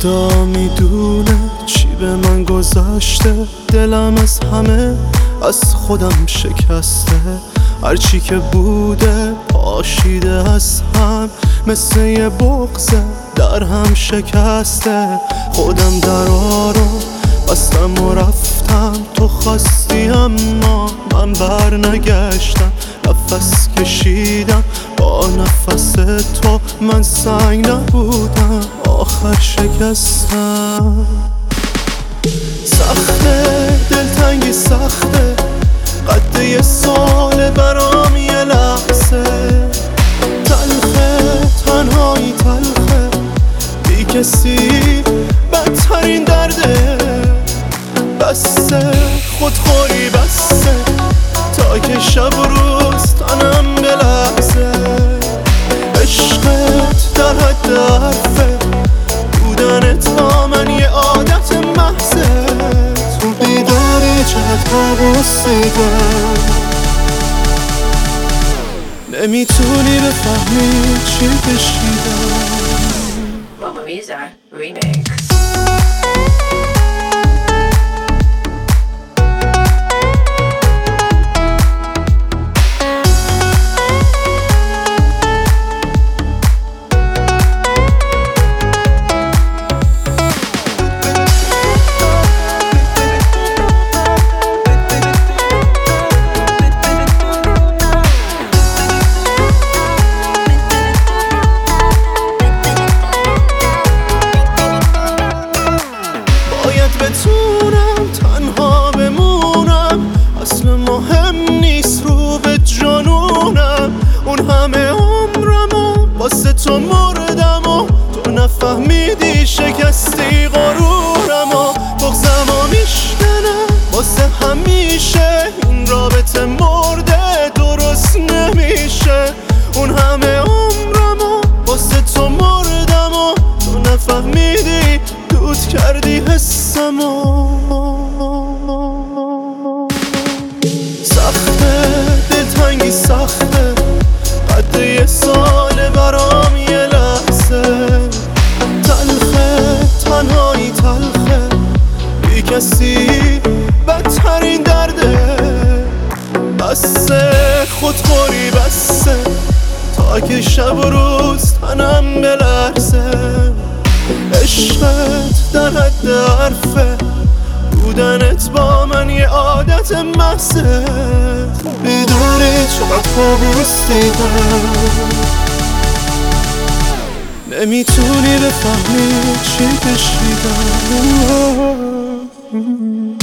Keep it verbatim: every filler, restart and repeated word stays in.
خدا میدونه چی به من گذشته، دلم از همه از خودم شکسته. هرچی که بوده پاشیده از هم، مثل یه بغضه در هم شکسته. خودم درا رو بستم و رفتم، تو خواستی اما من بر نگشتم. نفس کشیدم با نفس تو، من سنگ نبودم آخر شکستم. سخته دلتنگی سخته، قد یه سال برام یه لحظه. تلخه تنهایی تلخه، بی کسی بدترین درده. بسته خودخوری بسته، تا که شب و روز تنم بلرزه. عشقت در حد حرفه، بودنت با من یه عادت محضه. تو بیداری چقدر حواس دیدم، نمیتونی بفهمی چی کشیدم. Mamma Mia remix. بتونم تنها بمونم، اصل مهم نیست رو به جانونم. اون همه عمرمو واسه تو مردم و تو نفهمیدی شکستی غرورمو. بغضمو میشکنه واسه همیشه، این رابطه مرده درست نمیشه. اون همه عمرمو واسه تو مردم و تو نفهمیدی، دود کردی حسمو. سخته دلتنگی سخته، قد یه سال برام یه لحظه. تلخه تنهایی تلخه، بی کسی بدترین درده. بسته خودخوری بسته، تا که شب و روز تنم بلرزه. عشقت در حد حرفه، بودنت با من یه عادت محضه. بیداری چقدر خوابوس دیدم، نمیتونی بفهمی چی کشیدم.